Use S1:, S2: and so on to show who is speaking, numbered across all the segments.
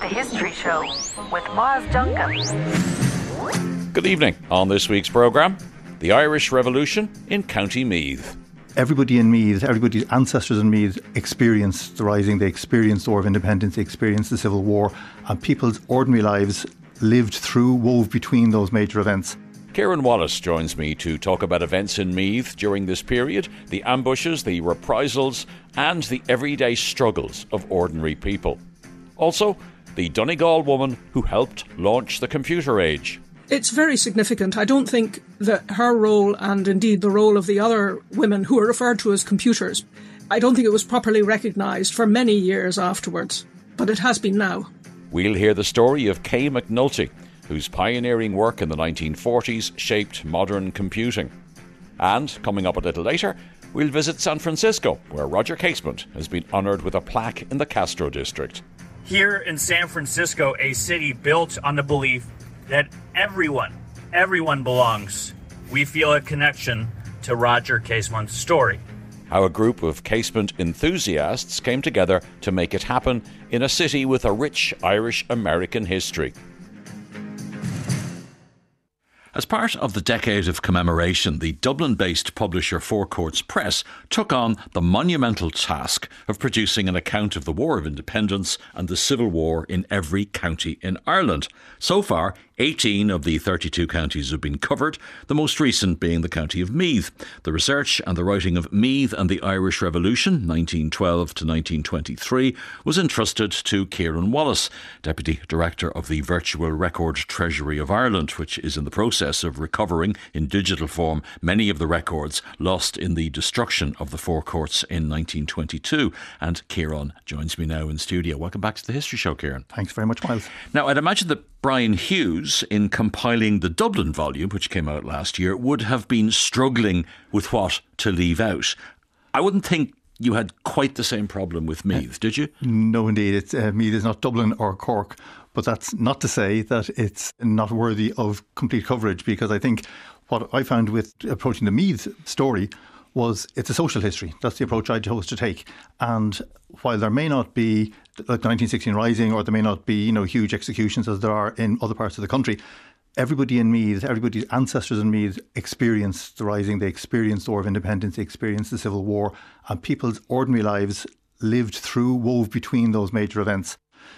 S1: History Show with Miles Duncan.
S2: Good evening. On this week's programme, the Irish Revolution in County Meath.
S3: Everybody in Meath, everybody's ancestors in Meath experienced the Rising, they experienced the War of Independence, they experienced the Civil War, and people's ordinary lives lived through, wove between those major events.
S2: Kieran Wallace joins me to talk about events in Meath during this period, the ambushes, the reprisals, and the everyday struggles of ordinary people. Also, the Donegal woman who helped launch the computer age.
S4: It's very significant. I don't think that her role, and indeed the role of the other women who are referred to as computers, I don't think it was properly recognised for many years afterwards. But it has been now.
S2: We'll hear the story of Kay McNulty, whose pioneering work in the 1940s shaped modern computing. And, coming up a little later, we'll visit San Francisco, where Roger Casement has been honoured with a plaque in the Castro district.
S5: Here in San Francisco, a city built on the belief that everyone belongs, we feel a connection to Roger Casement's story.
S2: How a group of casement enthusiasts came together to make it happen in a city with a rich Irish-American history. As part of the decade of commemoration, the Dublin-based publisher Four Courts Press took on the monumental task of producing an account of the War of Independence and the Civil War in every county in Ireland. So far, 18 of the 32 counties have been covered, the most recent being the county of Meath. The research and the writing of Meath and the Irish Revolution, 1912 to 1923, was entrusted to Kieran Wallace, Deputy Director of the Virtual Record Treasury of Ireland, which is in the process of recovering in digital form many of the records lost in the destruction of the Four Courts in 1922. And Kieran joins me now in studio. Welcome back to the History Show, Kieran.
S3: Thanks very much, Miles.
S2: Now, I'd imagine that Brian Hughes, in compiling the Dublin volume, which came out last year, would have been struggling with what to leave out. I wouldn't think you had quite the same problem with Meath, did you?
S3: No, indeed. Meath is not Dublin or Cork, but that's not to say that it's not worthy of complete coverage, because I think what I found with approaching the Meath story was it's a social history. That's the approach I chose to take. And while there may not be like the 1916 Rising, or there may not be, huge executions as there are in other parts of the country, everybody in Meath, everybody's ancestors in Meath experienced the Rising, they experienced the War of Independence, they experienced the Civil War, and people's ordinary lives lived through, wove between those major events.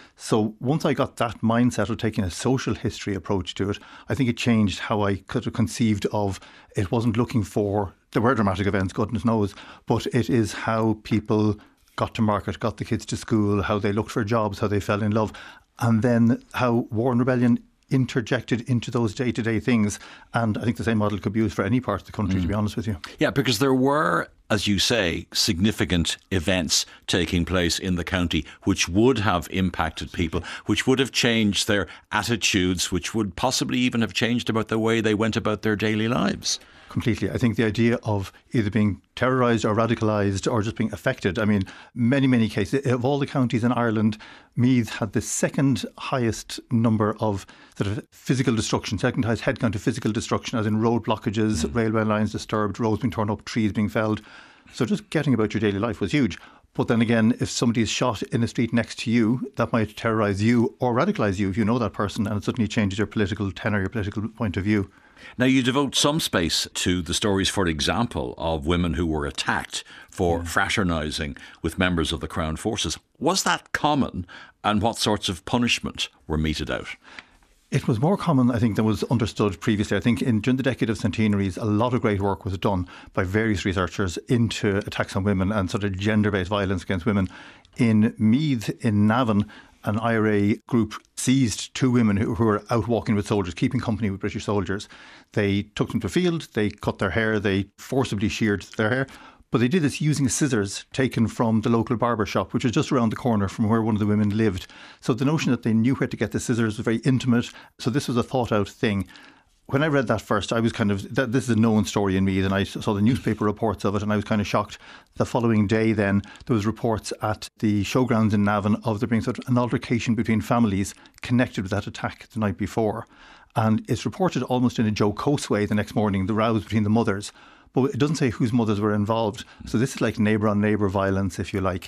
S3: So once I got that mindset of taking a social history approach to it, I think it changed how I could have conceived of it. Wasn't looking for, there were dramatic events, goodness knows, but it is how people got to market, got the kids to school, how they looked for jobs, how they fell in love, and then how war and rebellion interjected into those day-to-day things. And I think the same model could be used for any part of the country, to be honest with you.
S2: Yeah, because there were, as you say, significant events taking place in the county which would have impacted people, which would have changed their attitudes, which would possibly even have changed about the way they went about their daily lives.
S3: Completely. I think the idea of either being terrorised or radicalised or just being affected, I mean, many cases, of all the counties in Ireland, Meath had the second highest number of sort of physical destruction, second highest headcount of physical destruction, as in road blockages, railway lines disturbed, roads being torn up, trees being felled. So just getting about your daily life was huge. But then again, if somebody is shot in the street next to you, that might terrorise you or radicalise you if you know that person, and it suddenly changes your political tenor, your political point of view.
S2: Now, you devote some space to the stories, for example, of women who were attacked for fraternising with members of the Crown Forces. Was that common, and what sorts of punishment were meted out?
S3: It was more common, I think, than was understood previously. I think during the decade of centenaries, a lot of great work was done by various researchers into attacks on women and sort of gender-based violence against women. In Meath, in Navan, an IRA group seized two women who were out walking with soldiers, keeping company with British soldiers. They took them to the field, they cut their hair, they forcibly sheared their hair. But they did this using scissors taken from the local barber shop, which was just around the corner from where one of the women lived. So the notion that they knew where to get the scissors was very intimate. So this was a thought out thing. When I read that first, I was this is a known story in Meath, and I saw the newspaper reports of it, and I was kind of shocked. The following day then, there was reports at the showgrounds in Navan of there being sort of an altercation between families connected with that attack the night before. And it's reported almost in a jocose way the next morning, the rows between the mothers. But it doesn't say whose mothers were involved. So this is like neighbour on neighbour violence, if you like.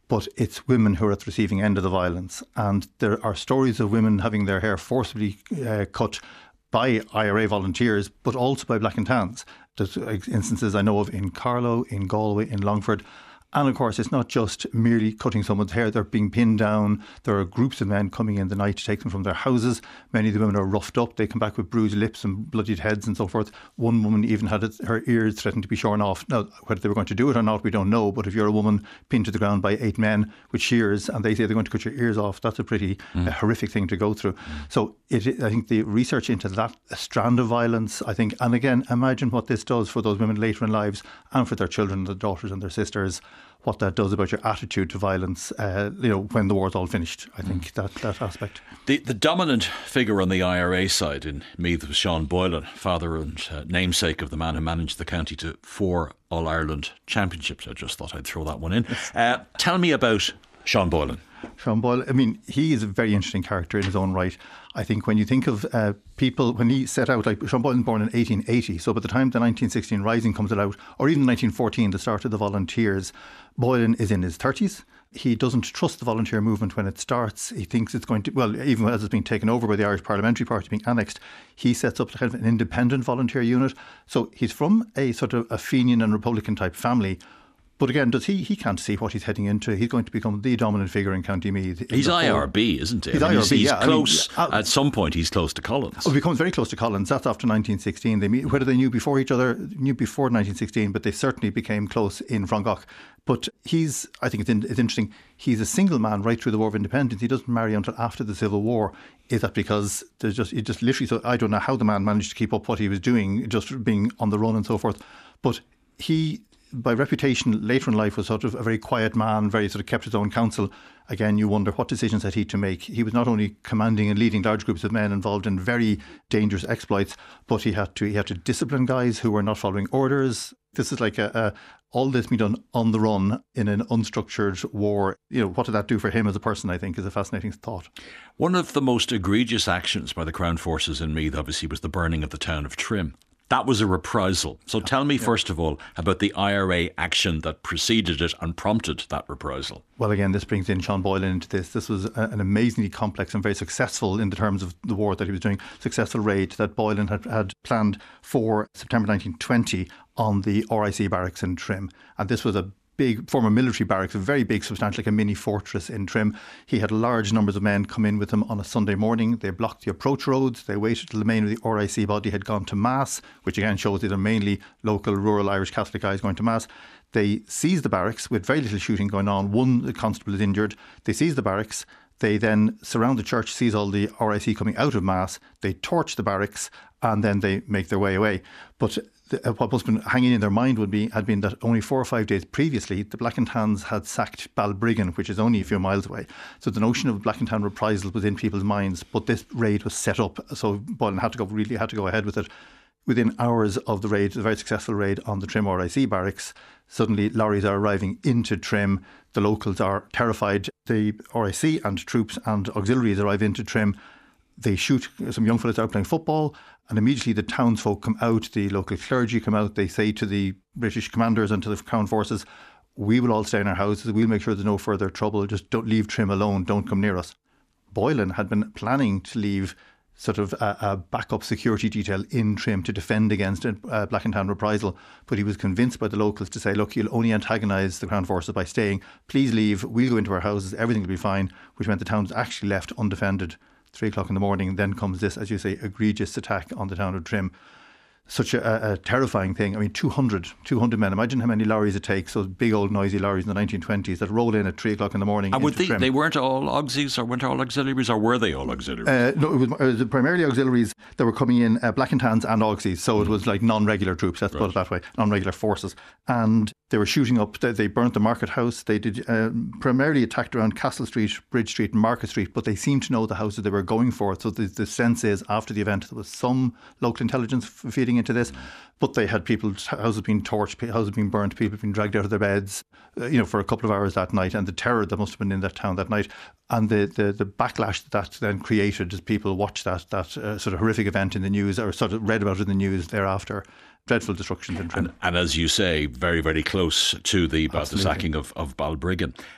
S3: but it's women who are at the receiving end of the violence. And there are stories of women having their hair forcibly cut by IRA volunteers, but also by Black and Tans. There's instances I know of in Carlow, in Galway, in Longford. And of course, it's not just merely cutting someone's hair. They're being pinned down. There are groups of men coming in the night to take them from their houses. Many of the women are roughed up. They come back with bruised lips and bloodied heads and so forth. One woman even had her ears threatened to be shorn off. Now, whether they were going to do it or not, we don't know. But if you're a woman pinned to the ground by 8 men with shears and they say they're going to cut your ears off, that's a pretty horrific thing to go through. So I think the research into that strand of violence, I think, and again, imagine what this does for those women later in lives and for their children, their daughters and their sisters, what that does about your attitude to violence, when the war's all finished. I think that aspect.
S2: The dominant figure on the IRA side in Meath was Sean Boylan, father and namesake of the man who managed the county to 4 All-Ireland championships. I just thought I'd throw that one in. Tell me about Sean Boylan.
S3: Sean Boylan, he is a very interesting character in his own right. I think when you think of people, when he set out, like Sean Boylan was born in 1880, so by the time the 1916 Rising comes out, or even 1914, the start of the volunteers, Boylan is in his 30s. He doesn't trust the volunteer movement when it starts. He thinks it's going to, even as it's being taken over by the Irish Parliamentary Party being annexed, he sets up kind of an independent volunteer unit. So he's from a sort of a Fenian and Republican type family. But again, he can't see what he's heading into. He's going to become the dominant figure in County Meath.
S2: He's IRB, isn't he?
S3: He's IRB,
S2: he's close. At some point, he's close to Collins.
S3: He becomes very close to Collins. That's after 1916. They meet, whether they knew before each other, knew before 1916, but they certainly became close in Frongoch. But I think it's interesting, he's a single man right through the War of Independence. He doesn't marry until after the Civil War. Is that because it just literally, so I don't know how the man managed to keep up what he was doing, just being on the run and so forth. But he, by reputation later in life, was sort of a very quiet man, very sort of kept his own counsel. Again, you wonder what decisions had he to make. He was not only commanding and leading large groups of men involved in very dangerous exploits, but he had to discipline guys who were not following orders. This is like all this being done on the run in an unstructured war. What did that do for him as a person, I think, is a fascinating thought. One
S2: of the most egregious actions by the Crown forces in Meath, obviously, was the burning of the town of Trim. That was a reprisal. So tell me, first of all, about the IRA action that preceded it and prompted that reprisal.
S3: Well, again, this brings in Sean Boylan into this. This was an amazingly complex and very successful, in the terms of the war that he was doing, successful raid that Boylan had planned for September 1920 on the RIC barracks in Trim. And this was a big former military barracks, a very big, substantial, like a mini fortress in Trim. He had large numbers of men come in with him on a Sunday morning. They blocked the approach roads. They waited till the main of the RIC body had gone to Mass, which again shows these are mainly local, rural Irish Catholic guys going to Mass. They seized the barracks with very little shooting going on. One constable is injured. They seized the barracks. They then surround the church, seize all the RIC coming out of Mass. They torch the barracks and then they make their way away. But what must have been hanging in their mind had been that only 4 or 5 days previously, the Black and Tans had sacked Balbriggan, which is only a few miles away. So the notion of Black and Tan reprisal was in people's minds, but this raid was set up. So Boylan had to go ahead with it. Within hours of the raid, the very successful raid on the Trim RIC barracks, suddenly lorries are arriving into Trim. The locals are terrified. The RIC and troops and auxiliaries arrive into Trim. They shoot some young fellas out playing football, and immediately the townsfolk come out, the local clergy come out. They say to the British commanders and to the Crown forces, we will all stay in our houses, we'll make sure there's no further trouble, just don't leave Trim alone, don't come near us. Boylan had been planning to leave sort of a backup security detail in Trim to defend against a Black and Tan reprisal, but he was convinced by the locals to say, look, you'll only antagonise the Crown forces by staying, please leave, we'll go into our houses, everything will be fine, which meant the town was actually left undefended. 3 o'clock in the morning, then comes this, as you say, egregious attack on the town of Trim. Such a terrifying thing. I mean, 200 men. Imagine how many lorries it takes, those big old noisy lorries in the 1920s that roll in at 3 o'clock in the morning.
S2: And they weren't all auxies, or weren't all auxiliaries, or were they all auxiliaries?
S3: No, it was primarily auxiliaries that were coming in, Black and Tans and auxies. So it was like non-regular troops, let's put it that way, non-regular forces. And they were shooting up, they burnt the market house. They did primarily attacked around Castle Street, Bridge Street and Market Street, but they seemed to know the houses they were going for. So the sense is, after the event, there was some local intelligence feeding into this, but they had people's houses being torched, houses being burnt, people being dragged out of their beds, for a couple of hours that night, and the terror that must have been in that town that night, and the backlash that then created as people watched that sort of horrific event in the news, or sort of read about it in the news thereafter. Dreadful destruction in Trim.
S2: And as you say, very, very close to the sacking of Balbriggan.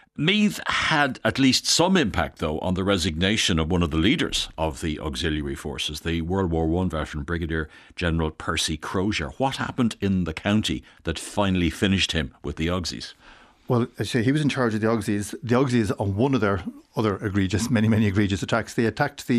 S2: Meath had at least some impact, though, on the resignation of one of the leaders of the auxiliary forces, the World War I veteran Brigadier General Percy Crozier. What happened in the county that finally finished him with the Auxies?
S3: Well, I say he was in charge of the Auxies. The Auxies, on one of their other many egregious attacks, they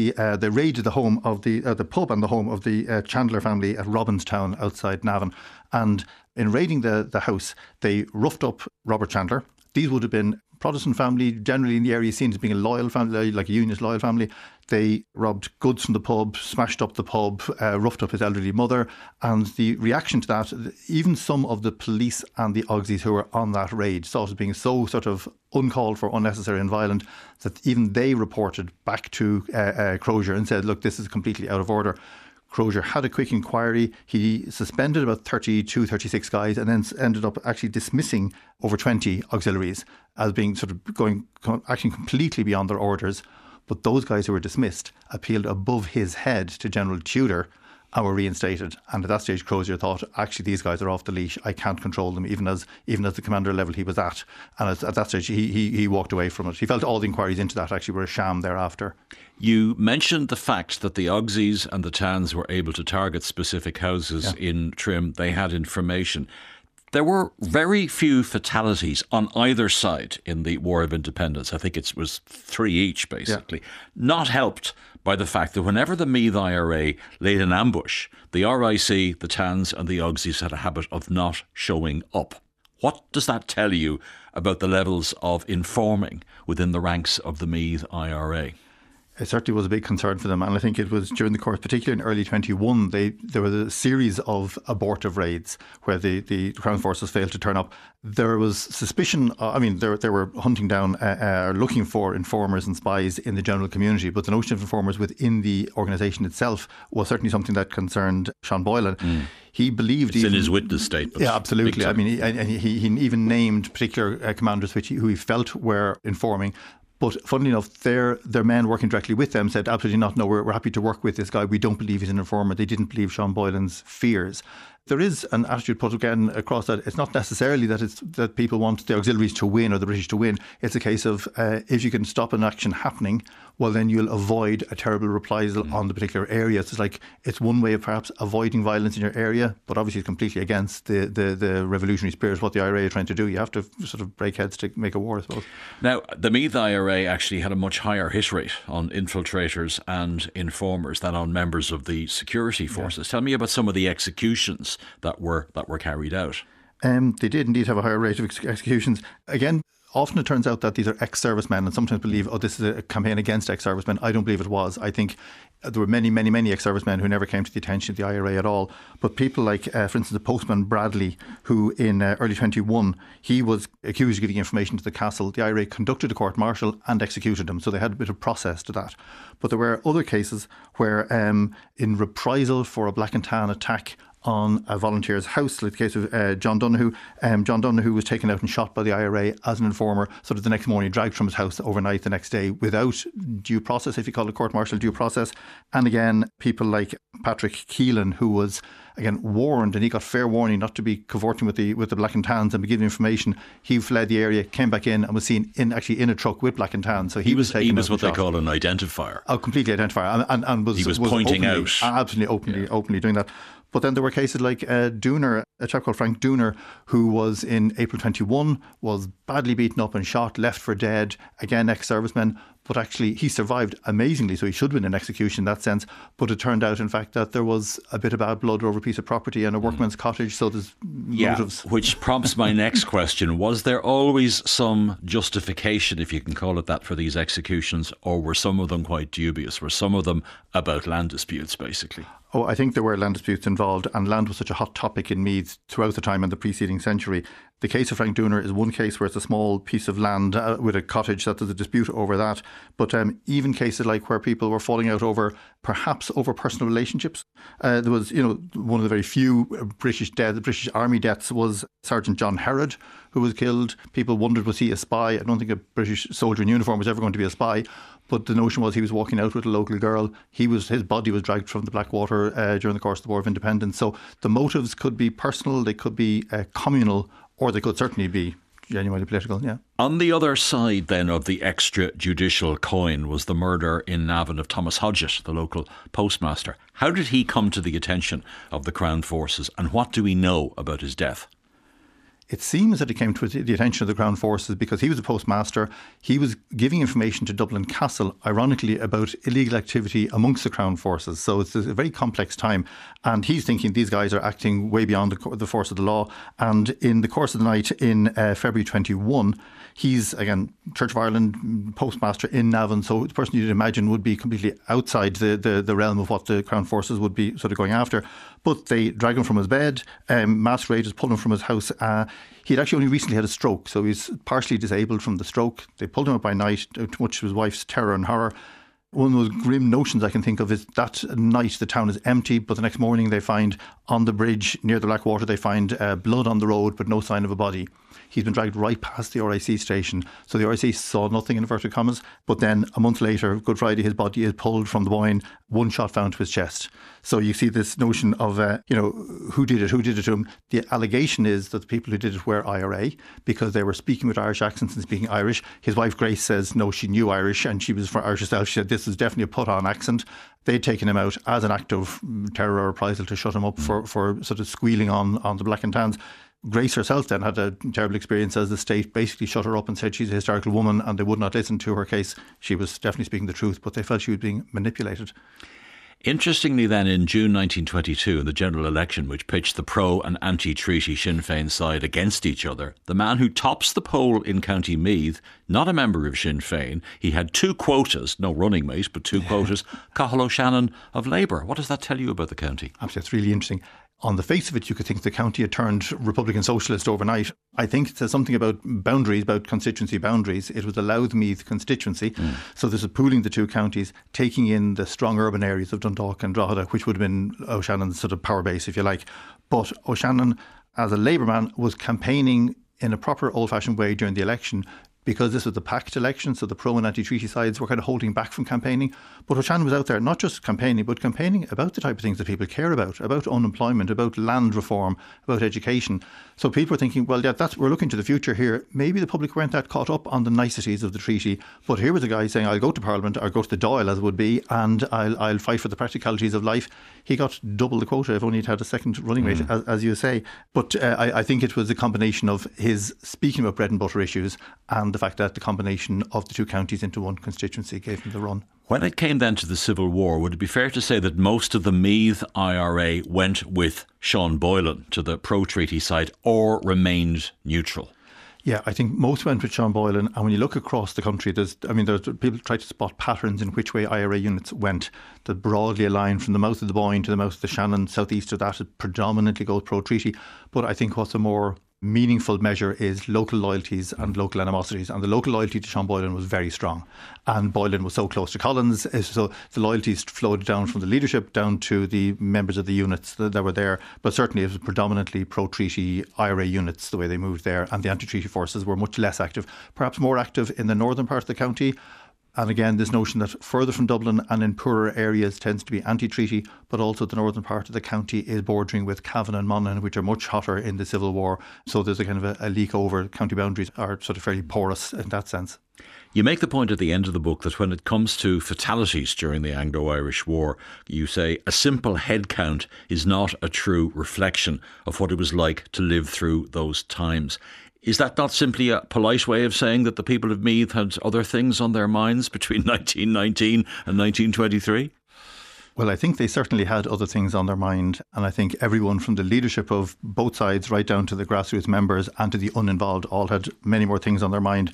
S3: raided the home of the pub and the home of the Chandler family at Robinstown outside Navan. And in raiding the house, they roughed up Robert Chandler. These would have been Protestant family, generally in the area seen as being a loyal family, like a Unionist loyal family. They robbed goods from the pub, smashed up the pub, roughed up his elderly mother. And the reaction to that, even some of the police and the Auxies who were on that raid saw it as being so sort of uncalled for, unnecessary and violent that even they reported back to Crozier and said, look, this is completely out of order. Crozier had a quick inquiry. He suspended about 32, 36 guys and then ended up actually dismissing over 20 auxiliaries as being sort of acting completely beyond their orders. But those guys who were dismissed appealed above his head to General Tudor and were reinstated. And at that stage, Crozier thought, actually, these guys are off the leash. I can't control them, even as the commander level he was at. And at that stage, he walked away from it. He felt all the inquiries into that actually were a sham thereafter.
S2: You mentioned the fact that the Auxies and the Tans were able to target specific houses in Trim. They had information. There were very few fatalities on either side in the War of Independence. I think it was 3 each, basically. Yeah. Not helped by the fact that whenever the Meath IRA laid an ambush, the RIC, the Tans and the Auxies had a habit of not showing up. What does that tell you about the levels of informing within the ranks of the Meath IRA?
S3: It certainly was a big concern for them, and I think it was during the course, particularly in early 21, there was a series of abortive raids where the Crown Forces failed to turn up. There was suspicion, they were hunting down, looking for informers and spies in the general community, but the notion of informers within the organisation itself was certainly something that concerned Sean Boylan. He believed...
S2: It's in his witness statement.
S3: Yeah, absolutely. I mean, he even named particular commanders who he felt were informing. But funnily enough, their men working directly with them said, absolutely not, no, we're happy to work with this guy. We don't believe he's an informer. They didn't believe Sean Boylan's fears. There is an attitude put again across that it's not necessarily that people want the auxiliaries to win or the British to win. It's a case of if you can stop an action happening, well, then you'll avoid a terrible reprisal on the particular area. So it's one way of perhaps avoiding violence in your area, but obviously it's completely against the revolutionary spirit, what the IRA are trying to do. You have to sort of break heads to make a war, I suppose.
S2: Now, the Meath IRA actually had a much higher hit rate on infiltrators and informers than on members of the security forces. Tell me about some of the executions that were carried out.
S3: They did indeed have a higher rate of executions. Again, often it turns out that these are ex-servicemen and sometimes believe, this is a campaign against ex-servicemen. I don't believe it was. I think there were many ex-servicemen who never came to the attention of the IRA at all. But people like, for instance, the postman Bradley, who in early 21, he was accused of giving information to the castle. The IRA conducted a court-martial and executed him. So they had a bit of process to that. But there were other cases where in reprisal for a Black and Tan attack on a volunteer's house, like the case of John Donoghue. John Donoghue was taken out and shot by the IRA as an informer, sort of the next morning dragged from his house overnight the next day without due process, if you call it court-martial due process. And again, people like Patrick Keelan, who was again warned, and he got fair warning not to be cavorting with the Black and Tans and be giving information. He fled the area, came back in and was seen in a truck with Black and Tans. So he was taken out
S2: what
S3: and
S2: they call an identifier.
S3: Oh, completely identifier, and was
S2: pointing
S3: openly,
S2: out,
S3: absolutely openly doing that. But then there were cases like Dooner, a chap called Frank Dooner, who was in April 21, was badly beaten up and shot, left for dead, again ex-serviceman, but actually he survived amazingly, so he should win an execution in that sense. But it turned out, in fact, that there was a bit of bad blood over a piece of property and a workman's cottage, so there's motives.
S2: Which prompts my next question. Was there always some justification, if you can call it that, for these executions, or were some of them quite dubious? Were some of them about land disputes, basically?
S3: Oh, I think there were land disputes involved, and land was such a hot topic in Meath throughout the time in the preceding century. The case of Frank Dooner is one case where it's a small piece of land with a cottage, that there's a dispute over that. But even cases like where people were falling out perhaps over personal relationships. There was, one of the very few British Army deaths was Sergeant John Herod, who was killed. People wondered, was he a spy? I don't think a British soldier in uniform was ever going to be a spy. But the notion was he was walking out with a local girl. His body was dragged from the Blackwater during the course of the War of Independence. So the motives could be personal, they could be communal, or they could certainly be genuinely political, yeah.
S2: On the other side then of the extrajudicial coin was the murder in Navan of Thomas Hodgett, the local postmaster. How did he come to the attention of the Crown Forces, and what do we know about his death?
S3: It seems that he came to the attention of the Crown Forces because he was a postmaster. He was giving information to Dublin Castle, ironically, about illegal activity amongst the Crown Forces. So it's a very complex time. And he's thinking these guys are acting way beyond the force of the law. And in the course of the night in February 21, he's, again, Church of Ireland postmaster in Navan. So the person you'd imagine would be completely outside the realm of what the Crown Forces would be sort of going after. But they drag him from his bed. Mass raiders pull him from his house. He'd actually only recently had a stroke, so he's partially disabled from the stroke. They pulled him up by night, to much of his wife's terror and horror. One of those grim notions I can think of is that night the town is empty, but the next morning they find on the bridge near the Blackwater, they find blood on the road, but no sign of a body. He's been dragged right past the RIC station. So the RIC saw nothing, in inverted commas. But then a month later, Good Friday, his body is pulled from the Boyne, one shot found to his chest. So you see this notion of, who did it to him? The allegation is that the people who did it were IRA because they were speaking with Irish accents and speaking Irish. His wife Grace says, no, she knew Irish and she was from Irish herself. She said this is definitely a put-on accent. They'd taken him out as an act of terror or reprisal to shut him up for sort of squealing on the Black and Tans. Grace herself then had a terrible experience as the state basically shut her up and said she's a hysterical woman and they would not listen to her case. She was definitely speaking the truth, but they felt she was being manipulated.
S2: Interestingly then, in June 1922, in the general election which pitched the pro and anti-treaty Sinn Féin side against each other, the man who tops the poll in County Meath, not a member of Sinn Féin, he had two quotas, no running mate, but two quotas, Cathal O'Shannon of Labour. What does that tell you about the county?
S3: Absolutely, it's really interesting. On the face of it, you could think the county had turned Republican Socialist overnight. I think it says something about boundaries, about constituency boundaries. It was the Louth-Meath constituency. So this is pooling the two counties, taking in the strong urban areas of Dundalk and Drogheda, which would have been O'Shannon's sort of power base, if you like. But O'Shannon, as a Labour man, was campaigning in a proper old-fashioned way during the election, because this was the pact election, so the pro and anti-treaty sides were kind of holding back from campaigning. But O'Shannon was out there not just campaigning, but campaigning about the type of things that people care about unemployment, about land reform, about education. So people were thinking, well, yeah, we're looking to the future here. Maybe the public weren't that caught up on the niceties of the treaty. But here was a guy saying, I'll go to Parliament, or go to the Dáil as it would be, and I'll fight for the practicalities of life. He got double the quota if only he'd had a second running mate, as you say. But I think it was a combination of his speaking about bread and butter issues and the fact that the combination of the two counties into one constituency gave him the run.
S2: When it came then to the Civil War, would it be fair to say that most of the Meath IRA went with Sean Boylan to the pro-treaty side or remained neutral?
S3: Yeah, I think most went with Sean Boylan. And when you look across the country, there's people try to spot patterns in which way IRA units went. That broadly aligned from the mouth of the Boyne to the mouth of the Shannon, southeast of that, it predominantly goes pro-treaty. But I think what's a more meaningful measure is local loyalties and local animosities. And the local loyalty to Sean Boylan was very strong. And Boylan was so close to Collins, so the loyalties flowed down from the leadership down to the members of the units that were there. But certainly it was predominantly pro-treaty IRA units, the way they moved there. And the anti-treaty forces were much less active, perhaps more active in the northern part of the county. And again, this notion that further from Dublin and in poorer areas tends to be anti-treaty, but also the northern part of the county is bordering with Cavan and Monaghan, which are much hotter in the Civil War. So there's a kind of a leak over. County boundaries are sort of fairly porous in that sense.
S2: You make the point at the end of the book that when it comes to fatalities during the Anglo-Irish War, you say a simple head count is not a true reflection of what it was like to live through those times. Is that not simply a polite way of saying that the people of Meath had other things on their minds between 1919 and 1923?
S3: Well, I think they certainly had other things on their mind. And I think everyone from the leadership of both sides right down to the grassroots members and to the uninvolved all had many more things on their mind,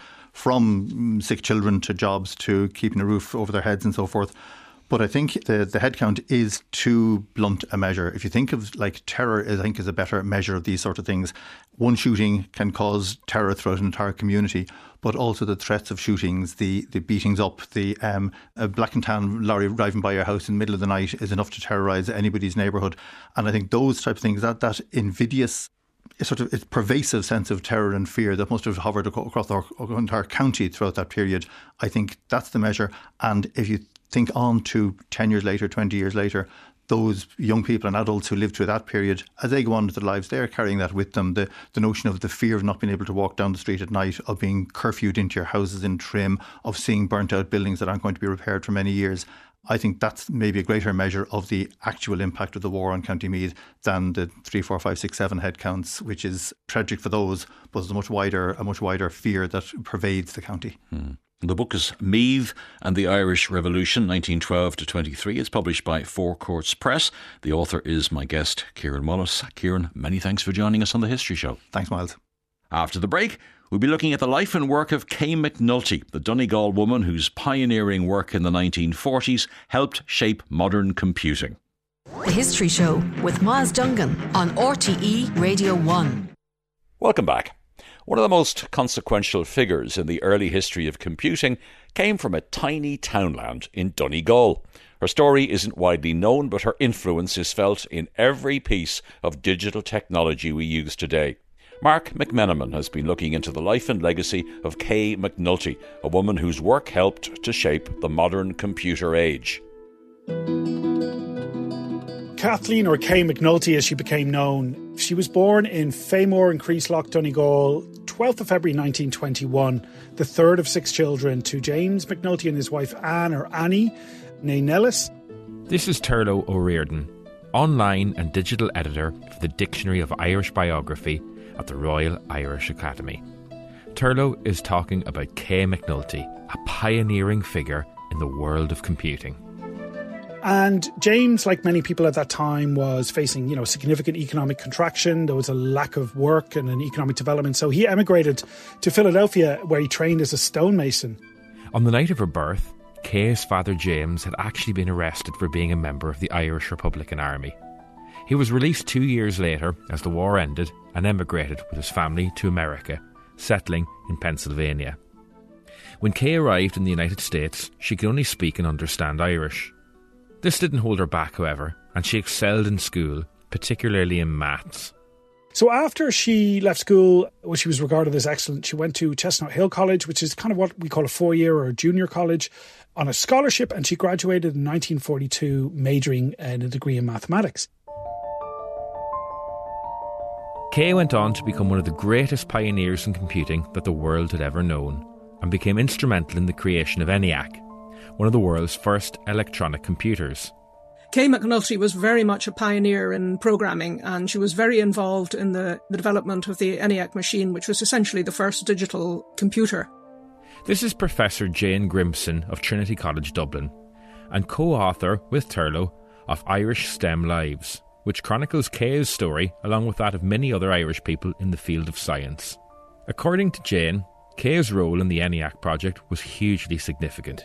S3: from sick children to jobs to keeping a roof over their heads and so forth. But I think the head count is too blunt a measure. If you think of like terror, I think is a better measure of these sort of things. One shooting can cause terror throughout an entire community, but also the threats of shootings, the beatings up, a black and tan lorry driving by your house in the middle of the night is enough to terrorise anybody's neighbourhood. And I think those types of things, that invidious, sort of it's pervasive sense of terror and fear that must have hovered across our entire county throughout that period, I think that's the measure. And if you think on to 10 years later, 20 years later, those young people and adults who lived through that period, as they go on with their lives, they're carrying that with them. The notion of the fear of not being able to walk down the street at night, of being curfewed into your houses in trim, of seeing burnt out buildings that aren't going to be repaired for many years. I think that's maybe a greater measure of the actual impact of the war on County Meath than the 3, 4, 5, 6, 7 headcounts, which is tragic for those, but there's a much wider fear that pervades the county.
S2: The book is Meath and the Irish Revolution, 1912 to 23. It's published by Four Courts Press. The author is my guest, Kieran Mullis. Kieran, many thanks for joining us on The History Show.
S3: Thanks, Miles.
S2: After the break, we'll be looking at the life and work of Kay McNulty, the Donegal woman whose pioneering work in the 1940s helped shape modern computing.
S1: The History Show with Miles Dungan on RTE Radio 1.
S2: Welcome back. One of the most consequential figures in the early history of computing came from a tiny townland in Donegal. Her story isn't widely known, but her influence is felt in every piece of digital technology we use today. Mark McMenamin has been looking into the life and legacy of Kay McNulty, a woman whose work helped to shape the modern computer age.
S6: Kathleen, or Kay McNulty as she became known, she was born in Faymore in Creeslough, Donegal, 12th of February 1921, the third of 6 children to James McNulty and his wife Anne, or Annie, née Nellis.
S7: This is Turlough O'Riordan, online and digital editor for the Dictionary of Irish Biography at the Royal Irish Academy. Turlough is talking about Kay McNulty, a pioneering figure in the world of computing.
S6: And James, like many people at that time, was facing, significant economic contraction. There was a lack of work and an economic development. So he emigrated to Philadelphia, where he trained as a stonemason.
S7: On the night of her birth, Kay's father James had actually been arrested for being a member of the Irish Republican Army. He was released 2 years later as the war ended and emigrated with his family to America, settling in Pennsylvania. When Kay arrived in the United States, she could only speak and understand Irish. This didn't hold her back, however, and she excelled in school, particularly in maths.
S6: So after she left school, where she was regarded as excellent, she went to Chestnut Hill College, which is kind of what we call a 4-year or a junior college, on a scholarship, and she graduated in 1942, majoring in a degree in mathematics.
S7: Kay went on to become one of the greatest pioneers in computing that the world had ever known, and became instrumental in the creation of ENIAC, one of the world's first electronic computers.
S4: Kay McNulty was very much a pioneer in programming, and she was very involved in the development of the ENIAC machine, which was essentially the first digital computer.
S7: This is Professor Jane Grimson of Trinity College Dublin, and co-author with Turlough of Irish STEM Lives, which chronicles Kay's story along with that of many other Irish people in the field of science. According to Jane, Kay's role in the ENIAC project was hugely significant.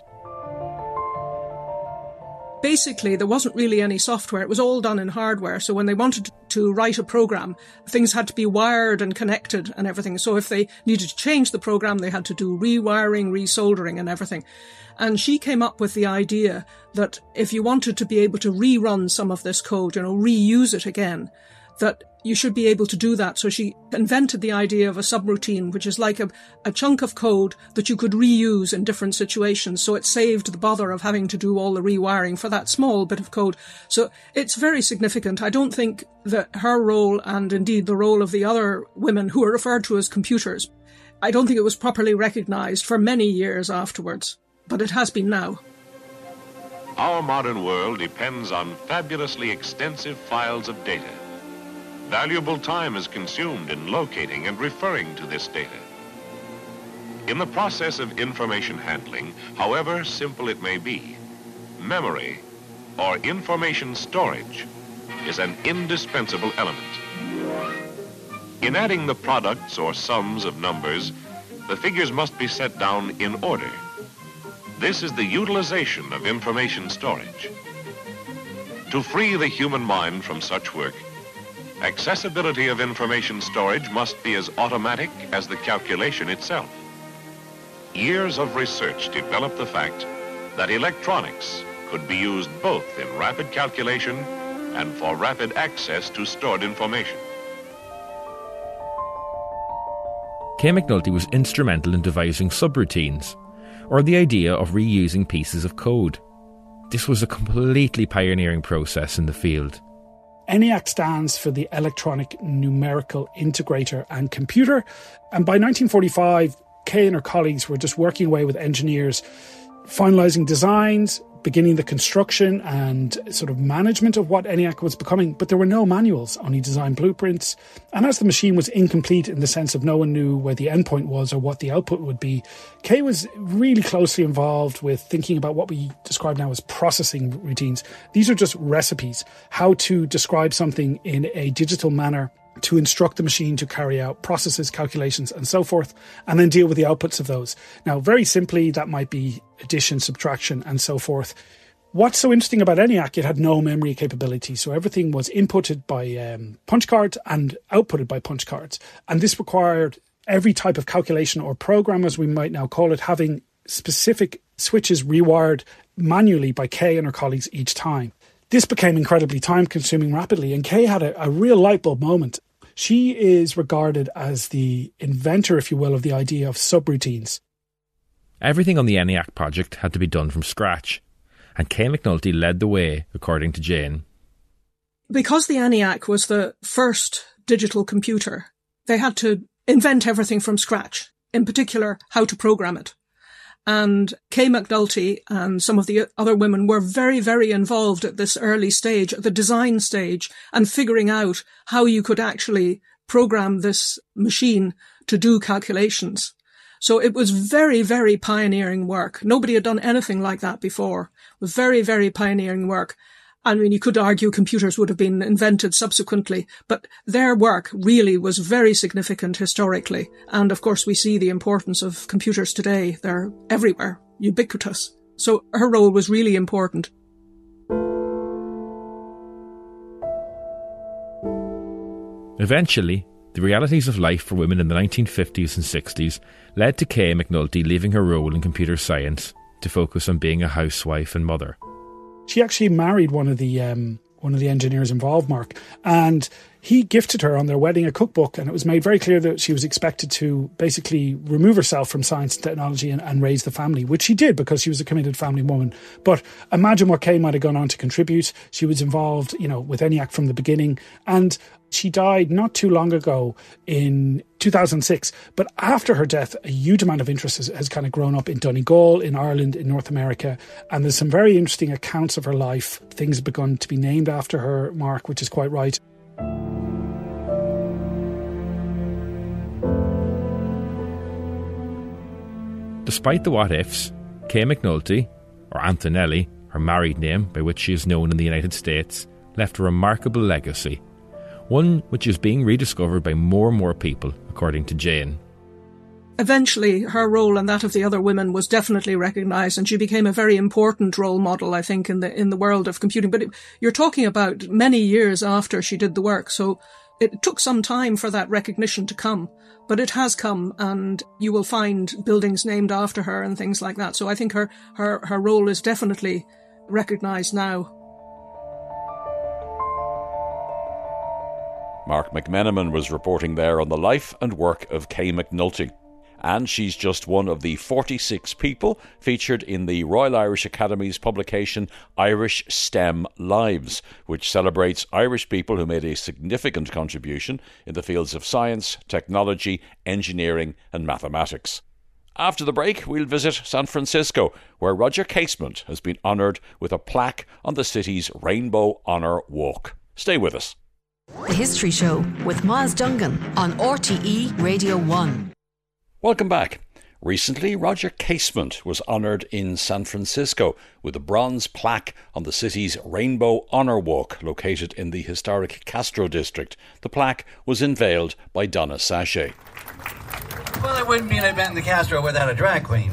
S4: Basically, there wasn't really any software. It was all done in hardware. So when they wanted to write a program, things had to be wired and connected and everything. So if they needed to change the program, they had to do rewiring, resoldering and everything. And she came up with the idea that if you wanted to be able to rerun some of this code, reuse it again, that you should be able to do that. So she invented the idea of a subroutine, which is like a chunk of code that you could reuse in different situations. So it saved the bother of having to do all the rewiring for that small bit of code. So it's very significant. I don't think that her role, and indeed the role of the other women who are referred to as computers, I don't think it was properly recognised for many years afterwards. But it has been now.
S8: Our modern world depends on fabulously extensive files of data. Valuable time is consumed in locating and referring to this data. In the process of information handling, however simple it may be, memory or information storage is an indispensable element. In adding the products or sums of numbers, the figures must be set down in order. This is the utilization of information storage. To free the human mind from such work, accessibility of information storage must be as automatic as the calculation itself. Years of research developed the fact that electronics could be used both in rapid calculation and for rapid access to stored information.
S7: Kay McNulty was instrumental in devising subroutines, or the idea of reusing pieces of code. This was a completely pioneering process in the field.
S6: ENIAC stands for the Electronic Numerical Integrator and Computer. And by 1945, Kay and her colleagues were just working away with engineers, finalising designs, beginning the construction and sort of management of what ENIAC was becoming. But there were no manuals, only design blueprints. And as the machine was incomplete in the sense of no one knew where the endpoint was or what the output would be, Kay was really closely involved with thinking about what we describe now as processing routines. These are just recipes, how to describe something in a digital manner to instruct the machine to carry out processes, calculations, and so forth, and then deal with the outputs of those. Now, very simply, that might be addition, subtraction, and so forth. What's so interesting about ENIAC, it had no memory capability, so everything was inputted by punch cards and outputted by punch cards. And this required every type of calculation or program, as we might now call it, having specific switches rewired manually by Kay and her colleagues each time. This became incredibly time-consuming rapidly, and Kay had a real light bulb moment. She is regarded as the inventor, if you will, of the idea of subroutines.
S7: Everything on the ENIAC project had to be done from scratch, and Kay McNulty led the way, according to Jane.
S4: Because the ENIAC was the first digital computer, they had to invent everything from scratch, in particular, how to program it. And Kay McNulty and some of the other women were very, very involved at this early stage, at the design stage, and figuring out how you could actually program this machine to do calculations. So it was very, very pioneering work. Nobody had done anything like that before. It was very, very pioneering work. I mean, you could argue computers would have been invented subsequently, but their work really was very significant historically. And of course, we see the importance of computers today. They're everywhere, ubiquitous. So her role was really important.
S7: Eventually, the realities of life for women in the 1950s and 60s led to Kay McNulty leaving her role in computer science to focus on being a housewife and mother.
S6: She actually married one of the engineers involved, Mark, and he gifted her on their wedding a cookbook, and it was made very clear that she was expected to basically remove herself from science and technology and raise the family, which she did because she was a committed family woman. But imagine what Kay might have gone on to contribute. She was involved, with ENIAC from the beginning, and she died not too long ago in 2006. But after her death, a huge amount of interest has kind of grown up in Donegal, in Ireland, in North America. And there's some very interesting accounts of her life. Things have begun to be named after her, Mark, which is quite right.
S7: Despite the what-ifs, Kay McNulty, or Antonelli, her married name by which she is known in the United States, left a remarkable legacy. One which is being rediscovered by more and more people, according to Jane.
S4: Eventually, her role and that of the other women was definitely recognised, and she became a very important role model, I think, in the world of computing. But you're talking about many years after she did the work, so it took some time for that recognition to come. But it has come, and you will find buildings named after her and things like that. So I think her role is definitely recognised now.
S2: Mark McMenamin was reporting there on the life and work of Kay McNulty. And she's just one of the 46 people featured in the Royal Irish Academy's publication Irish STEM Lives, which celebrates Irish people who made a significant contribution in the fields of science, technology, engineering and mathematics. After the break, we'll visit San Francisco, where Roger Casement has been honoured with a plaque on the city's Rainbow Honour Walk. Stay with us.
S1: The History Show with Miles Dungan on RTE Radio 1.
S2: Welcome back. Recently, Roger Casement was honoured in San Francisco with a bronze plaque on the city's Rainbow Honour Walk, located in the historic Castro district. The plaque was unveiled by Donna Sachet.
S9: Well, it wouldn't be an event in the Castro without a drag queen.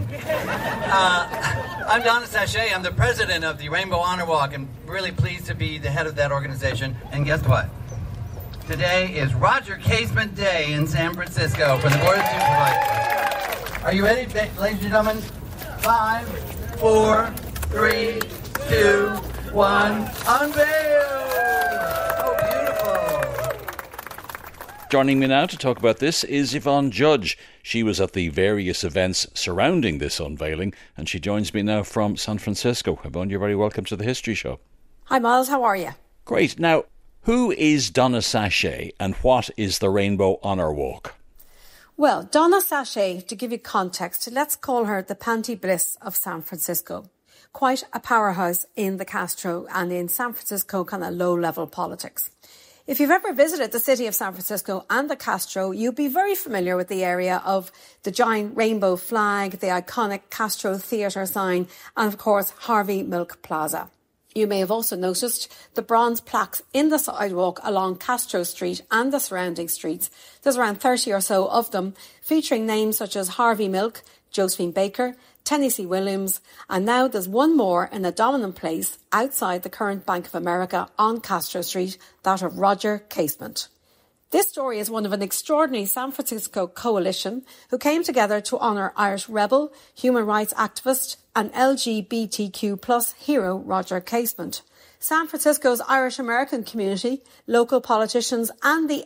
S9: I'm Donna Sachet. I'm the president of the Rainbow Honor Walk, and really pleased to be the head of that organization. And guess what? Today is Roger Casement Day in San Francisco for the Board of Supervisors. Are you ready, ladies and gentlemen? 5, 4, 3, 2, 1, unveil! Oh, beautiful.
S2: Joining me now to talk about this is Yvonne Judge. She was at the various events surrounding this unveiling, and she joins me now from San Francisco. Yvonne, you're very welcome to the History Show.
S10: Hi Miles, how are you?
S2: Great. Now, who is Donna Sachet and what is the Rainbow Honour Walk?
S10: Well, Donna Sachet, to give you context, let's call her the Panty Bliss of San Francisco. Quite a powerhouse in the Castro and in San Francisco kind of low-level politics. If you've ever visited the city of San Francisco and the Castro, you'll be very familiar with the area of the giant rainbow flag, the iconic Castro Theatre sign, and of course, Harvey Milk Plaza. You may have also noticed the bronze plaques in the sidewalk along Castro Street and the surrounding streets. There's around 30 or so of them, featuring names such as Harvey Milk, Josephine Baker, Tennessee Williams, and now there's one more in a dominant place outside the current Bank of America on Castro Street, that of Roger Casement. This story is one of an extraordinary San Francisco coalition who came together to honour Irish rebel, human rights activist and LGBTQ plus hero Roger Casement. San Francisco's Irish American community, local politicians and the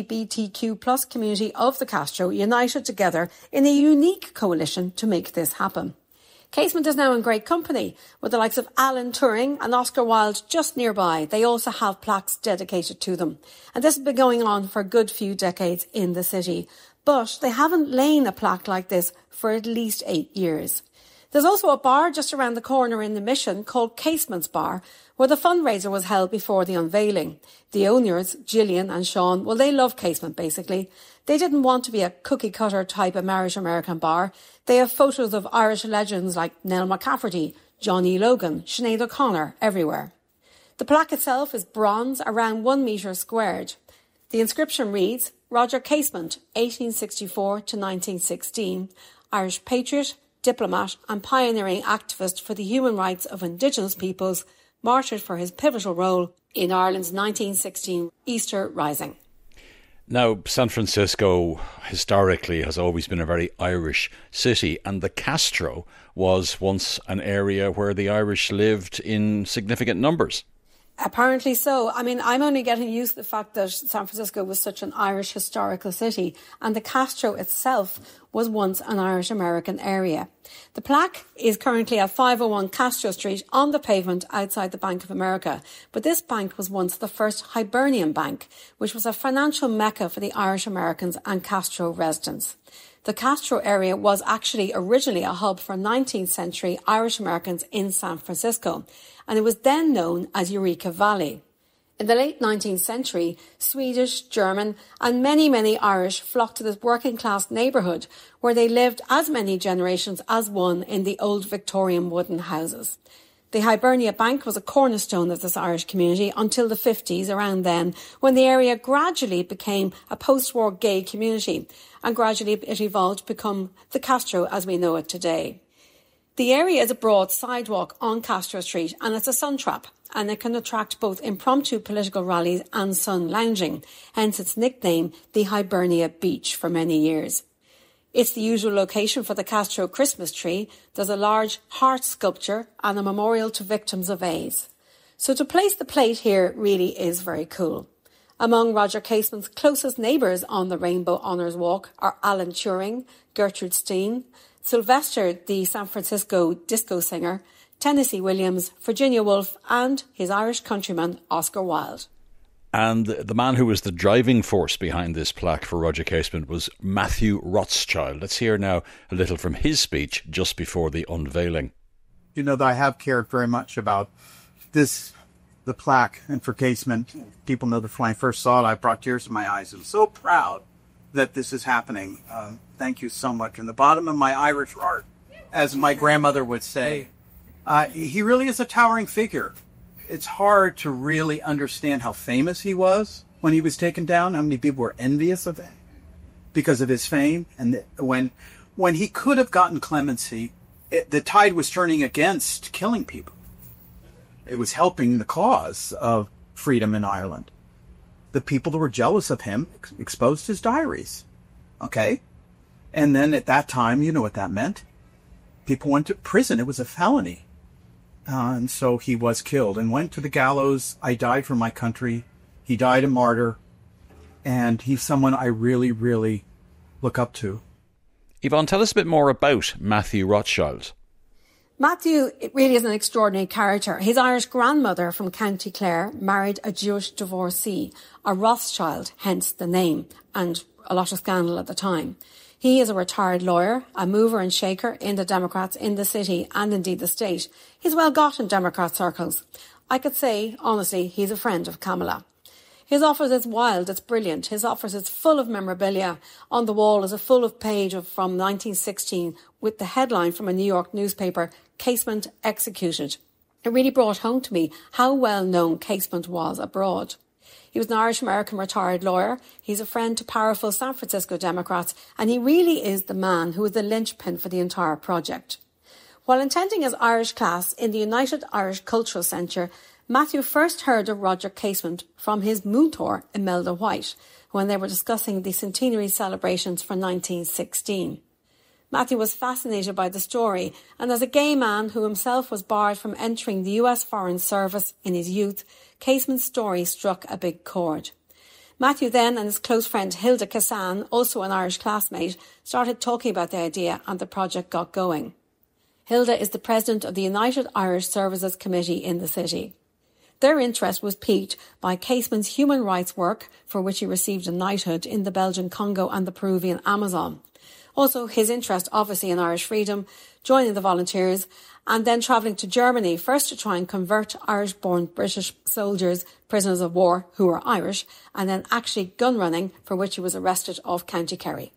S10: LGBTQ plus community of the Castro united together in a unique coalition to make this happen. Casement is now in great company with the likes of Alan Turing and Oscar Wilde just nearby. They also have plaques dedicated to them. And this has been going on for a good few decades in the city. But they haven't lain a plaque like this for at least 8 years. There's also a bar just around the corner in the Mission called Casement's Bar, where the fundraiser was held before the unveiling. The owners, Gillian and Sean, well, they love Casement, basically. They didn't want to be a cookie-cutter type of Irish-American bar. They have photos of Irish legends like Nell McCafferty, Johnny Logan, Sinead O'Connor everywhere. The plaque itself is bronze, around 1 metre squared. The inscription reads, Roger Casement, 1864 to 1916, Irish patriot, diplomat and pioneering activist for the human rights of Indigenous peoples, martyred for his pivotal role in Ireland's 1916 Easter Rising.
S2: Now, San Francisco historically has always been a very Irish city, and the Castro was once an area where the Irish lived in significant numbers.
S10: Apparently so. I mean, I'm only getting used to the fact that San Francisco was such an Irish historical city, and the Castro itself was once an Irish-American area. The plaque is currently at 501 Castro Street on the pavement outside the Bank of America, but this bank was once the first Hibernian Bank, which was a financial mecca for the Irish-Americans and Castro residents. The Castro area was actually originally a hub for 19th century Irish Americans in San Francisco, and it was then known as Eureka Valley. In the late 19th century, Swedish, German and many Irish flocked to this working class neighbourhood where they lived as many generations as one in the old Victorian wooden houses. The Hibernia Bank was a cornerstone of this Irish community until the 50s, around then, when the area gradually became a post-war gay community, and gradually it evolved to become the Castro as we know it today. The area is a broad sidewalk on Castro Street, and it's a sun trap, and it can attract both impromptu political rallies and sun lounging, hence its nickname, the Hibernia Beach, for many years. It's the usual location for the Castro Christmas tree. There's a large heart sculpture and a memorial to victims of AIDS. So to place the plate here really is very cool. Among Roger Casement's closest neighbours on the Rainbow Honours Walk are Alan Turing, Gertrude Steen, Sylvester, the San Francisco disco singer, Tennessee Williams, Virginia Woolf and his Irish countryman Oscar Wilde.
S2: And the man who was the driving force behind this plaque for Roger Casement was Matthew Rothschild. Let's hear now a little from his speech just before the unveiling.
S11: You know, that I have cared very much about this, the plaque, and for Casement. People know that when I first saw it, I brought tears to my eyes. I'm so proud that this is happening. Thank you so much. From the bottom of my Irish heart, as my grandmother would say. He really is a towering figure. It's hard to really understand how famous he was when he was taken down, how many people were envious of him because of his fame. And when he could have gotten clemency, the tide was turning against killing people. It was helping the cause of freedom in Ireland. The people that were jealous of him exposed his diaries. Okay? And then at that time, you know what that meant. People went to prison. It was a felony. And so he was killed and went to the gallows. I died for my country. He died a martyr. and he's someone I really, really look up to.
S2: Yvonne, tell us a bit more about Matthew Rothschild.
S10: Matthew really is an extraordinary character. His Irish grandmother from County Clare married a Jewish divorcee, a Rothschild, hence the name, and a lot of scandal at the time. He is a retired lawyer, a mover and shaker in the Democrats in the city and indeed the state. He's well got in Democrat circles. I could say, honestly, he's a friend of Kamala. His office is wild, it's brilliant. His office is full of memorabilia. On the wall is a full page from 1916 with the headline from a New York newspaper, Casement Executed. It really brought home to me how well known Casement was abroad. He was an Irish-American retired lawyer. He's a friend to powerful San Francisco Democrats, and he really is the man who is the linchpin for the entire project. While attending his Irish class in the United Irish Cultural Centre, Matthew first heard of Roger Casement from his mentor, Imelda White, when they were discussing the centenary celebrations for 1916. Matthew was fascinated by the story, and as a gay man who himself was barred from entering the US Foreign Service in his youth, Casement's story struck a big chord. Matthew then and his close friend Hilda Cassan, also an Irish classmate, started talking about the idea and the project got going. Hilda is the president of the United Irish Services Committee in the city. Their interest was piqued by Casement's human rights work, for which he received a knighthood in the Belgian Congo and the Peruvian Amazon. Also, his interest, obviously, in Irish freedom, joining the volunteers, and then travelling to Germany, first to try and convert Irish-born British soldiers, prisoners of war, who were Irish, and then actually gun running, for which he was arrested off County Kerry.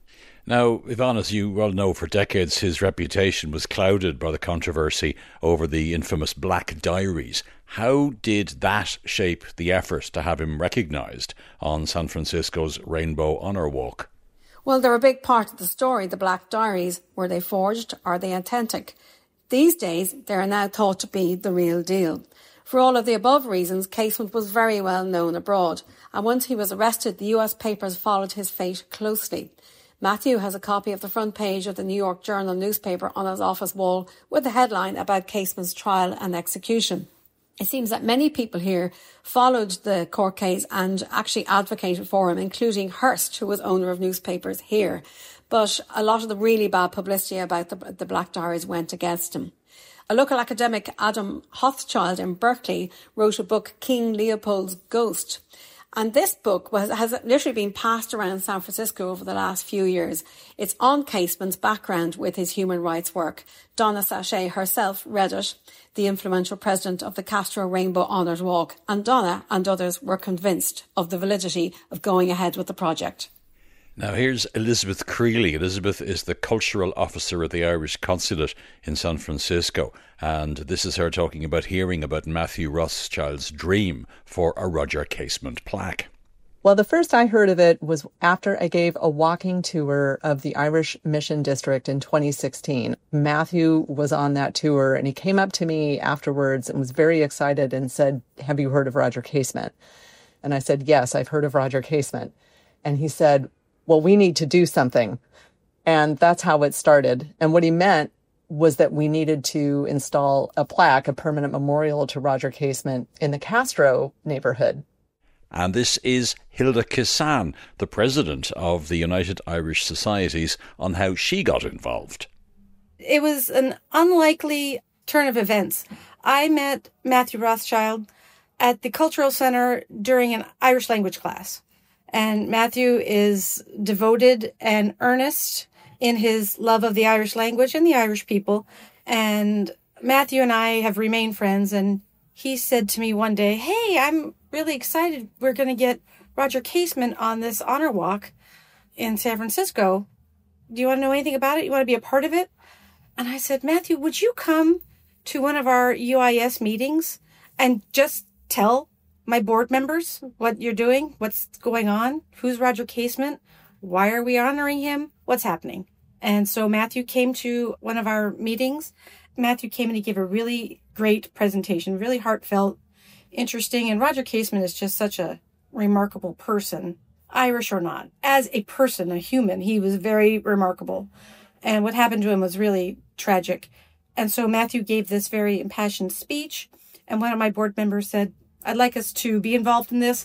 S2: Now, Yvonne, as you well know, for decades his reputation was clouded by the controversy over the infamous Black Diaries. How did that shape the effort to have him recognised on San Francisco's Rainbow Honor Walk?
S10: Well, they're a big part of the story, the Black Diaries. Were they forged? Are they authentic? These days, they are now thought to be the real deal. For all of the above reasons, Casement was very well known abroad, and once he was arrested, the US papers followed his fate closely. Matthew has a copy of the front page of the New York Journal newspaper on his office wall with the headline about Casement's trial and execution. It seems that many people here followed the court case and actually advocated for him, including Hearst, who was owner of newspapers here. But a lot of the really bad publicity about the Black Diaries went against him. A local academic, Adam Hochschild in Berkeley, wrote a book, King Leopold's Ghost. And this book has literally been passed around San Francisco over the last few years. It's on Casement's background with his human rights work. Donna Sachet herself read it, the influential president of the Castro Rainbow Honours Walk. And Donna and others were convinced of the validity of going ahead with the project.
S2: Now here's Elizabeth Creeley. Elizabeth is the cultural officer at the Irish Consulate in San Francisco, and this is her talking about hearing about Matthew Rothschild's dream for a Roger Casement plaque.
S12: Well, the first I heard of it was after I gave a walking tour of the Irish Mission District in 2016. Matthew was on that tour, and he came up to me afterwards and was very excited and said, "Have you heard of Roger Casement?" And I said, "Yes, I've heard of Roger Casement." And he said, "Well, we need to do something." And that's how it started. And what he meant was that we needed to install a plaque, a permanent memorial to Roger Casement in the Castro neighborhood.
S2: And this is Hilda Cassan, the president of the United Irish Societies, on how she got involved.
S13: It was an unlikely turn of events. I met Matthew Rothschild at the Cultural Center during an Irish language class. And Matthew is devoted and earnest in his love of the Irish language and the Irish people. And Matthew and I have remained friends. And he said to me one day, "Hey, I'm really excited. We're going to get Roger Casement on this honor walk in San Francisco. Do you want to know anything about it? You want to be a part of it?" And I said, "Matthew, would you come to one of our UIS meetings and just tell my board members what you're doing, what's going on, who's Roger Casement, why are we honoring him, what's happening?" And so Matthew came to one of our meetings. Matthew came and he gave a really great presentation, really heartfelt, interesting. And Roger Casement is just such a remarkable person, Irish or not. As a person, a human, he was very remarkable. And what happened to him was really tragic. And so Matthew gave this very impassioned speech. And one of my board members said, "I'd like us to be involved in this.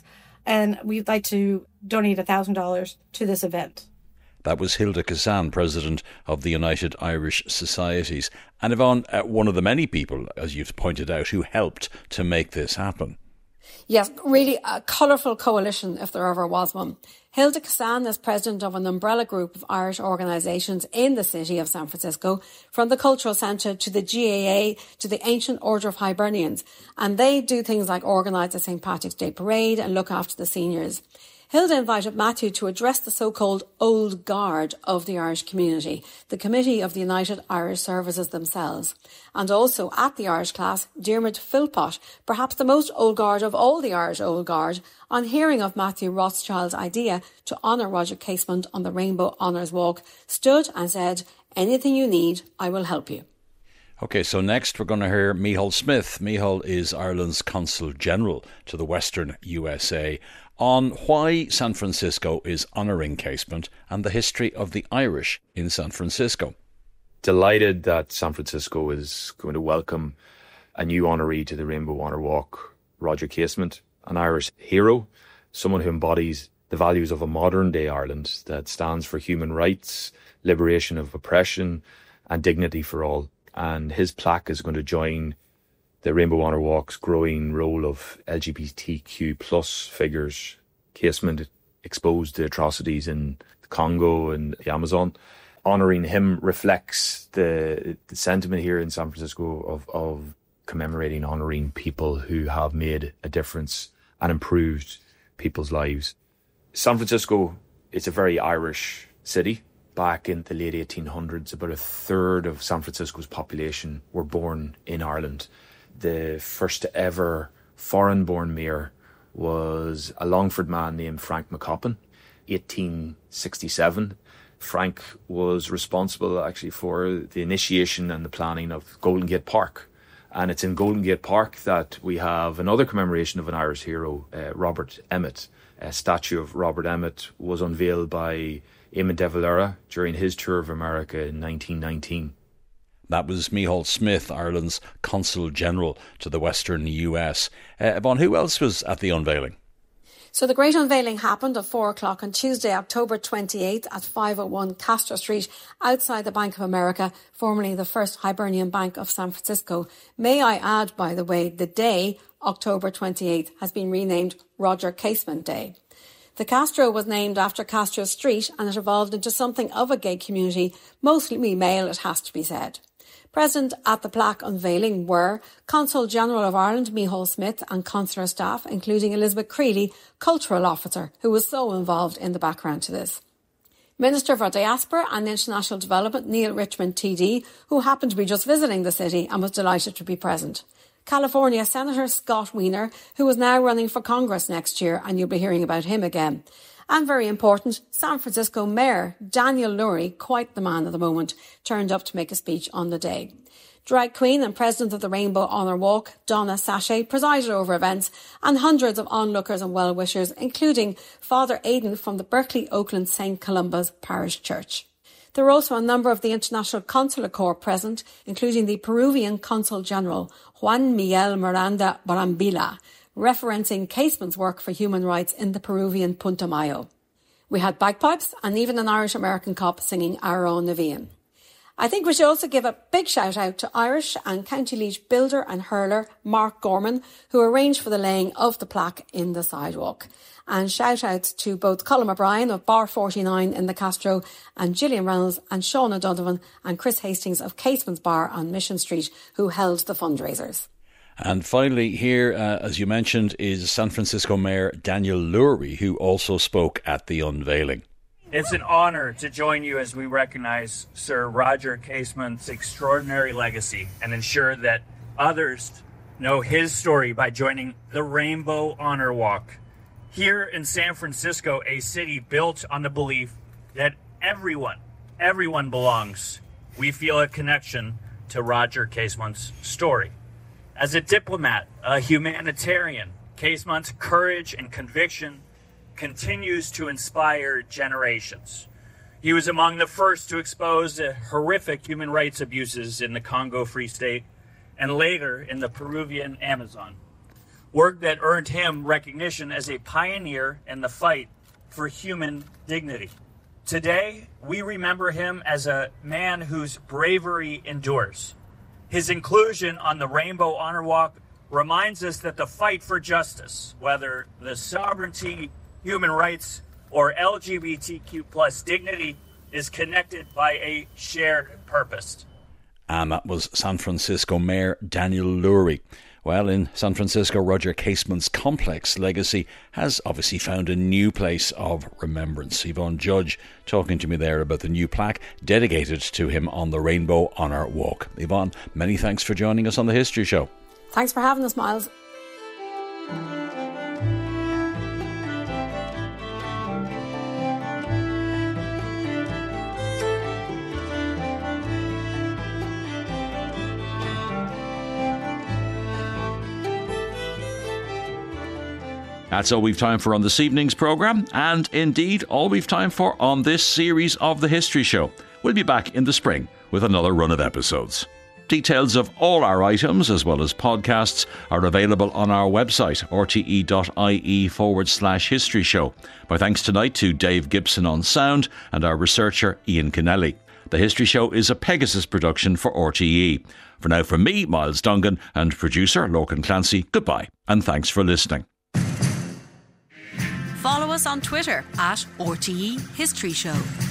S13: and we'd like to donate $1,000 to this event.
S2: That was Hilda Kazan, president of the United Irish Societies. And Yvonne, one of the many people, as you've pointed out, who helped to make this happen.
S10: Yes, really a colourful coalition, if there ever was one. Hilda Kazan is president of an umbrella group of Irish organisations in the city of San Francisco, from the Cultural Centre to the GAA to the Ancient Order of Hibernians. And they do things like organise the St. Patrick's Day Parade and look after the seniors. Hilda invited Matthew to address the so-called Old Guard of the Irish community, the committee of the United Irish Services themselves. And also at the Irish class, Diarmuid Philpott, perhaps the most Old Guard of all the Irish Old Guard, on hearing of Matthew Rothschild's idea to honour Roger Casement on the Rainbow Honours Walk, stood and said, "Anything you need, I will help you."
S2: OK, so next we're going to hear Micheál Smith. Micheál is Ireland's Consul General to the Western USA, on why San Francisco is honouring Casement and the history of the Irish in San Francisco.
S14: Delighted that San Francisco is going to welcome a new honoree to the Rainbow Honour Walk, Roger Casement, an Irish hero, someone who embodies the values of a modern-day Ireland that stands for human rights, liberation of oppression and dignity for all. And his plaque is going to join the Rainbow Honour Walk's growing role of LGBTQ plus figures. Casement exposed the atrocities in the Congo and the Amazon. Honouring him reflects the sentiment here in San Francisco of commemorating, honouring people who have made a difference and improved people's lives. San Francisco, it's a very Irish city. Back in the late 1800s, about a third of San Francisco's population were born in Ireland. The first ever foreign-born mayor was a Longford man named Frank McCoppin, 1867. Frank was responsible actually for the initiation and the planning of Golden Gate Park. And it's in Golden Gate Park that we have another commemoration of an Irish hero, Robert Emmet. A statue of Robert Emmet was unveiled by Eamon de Valera during his tour of America in 1919.
S2: That was Micheál Smith, Ireland's Consul General to the Western US. Yvonne, who else was at the unveiling?
S10: So the great unveiling happened at 4 o'clock on Tuesday, October 28th at 501 Castro Street, outside the Bank of America, formerly the First Hibernian Bank of San Francisco. May I add, by the way, the day, October 28th, has been renamed Roger Casement Day. The Castro was named after Castro Street, and it evolved into something of a gay community, mostly male, it has to be said. Present at the plaque unveiling were Consul General of Ireland Micheál Smith and consular staff, including Elizabeth Creeley, Cultural Officer, who was so involved in the background to this. Minister for Diaspora and International Development Neil Richmond TD, who happened to be just visiting the city and was delighted to be present. California Senator Scott Wiener, who is now running for Congress next year, and you'll be hearing about him again. And very important, San Francisco Mayor Daniel Lurie, quite the man at the moment, turned up to make a speech on the day. Drag queen and president of the Rainbow Honour Walk, Donna Sachet, presided over events, and hundreds of onlookers and well-wishers, including Father Aidan from the Berkeley Oakland St. Columba's Parish Church. There were also a number of the International Consular Corps present, including the Peruvian Consul General, Juan Miguel Miranda Barambilla, referencing Casement's work for human rights in the Peruvian Putumayo. We had bagpipes and even an Irish-American cop singing Aro Navian. I think we should also give a big shout out to Irish and County Laois builder and hurler Mark Gorman, who arranged for the laying of the plaque in the sidewalk. And shout outs to both Colin O'Brien of Bar 49 in the Castro, and Gillian Reynolds and Sean O'Donovan and Chris Hastings of Casement's Bar on Mission Street, who held the fundraisers.
S2: And finally here, as you mentioned, is San Francisco Mayor Daniel Lurie, who also spoke at the unveiling.
S5: It's an honor to join you as we recognize Sir Roger Casement's extraordinary legacy and ensure that others know his story by joining the Rainbow Honour Walk. Here in San Francisco, a city built on the belief that everyone belongs, we feel a connection to Roger Casement's story. As a diplomat, a humanitarian, Casement's courage and conviction continues to inspire generations. He was among the first to expose the horrific human rights abuses in the Congo Free State and later in the Peruvian Amazon. work that earned him recognition as a pioneer in the fight for human dignity. Today, we remember him as a man whose bravery endures. His inclusion on the Rainbow Honor Walk reminds us that the fight for justice, whether the sovereignty, human rights, or LGBTQ+ dignity, is connected by a shared purpose.
S2: And that was San Francisco Mayor Daniel Lurie. Well, in San Francisco, Roger Casement's complex legacy has obviously found a new place of remembrance. Yvonne Judge talking to me there about the new plaque dedicated to him on the Rainbow Honor Walk. Yvonne, many thanks for joining us on The History Show.
S10: Thanks for having us, Miles.
S2: That's all we've time for on this evening's programme, and indeed all we've time for on this series of The History Show. We'll be back in the spring with another run of episodes. Details of all our items, as well as podcasts, are available on our website, rte.ie/history show. My thanks tonight to Dave Gibson on sound and our researcher Ian Kennelly. The History Show is a Pegasus production for RTE. For now, from me, Miles Dungan, and producer Lorcan Clancy, goodbye, and thanks for listening.
S1: Follow us on Twitter @RTE History Show.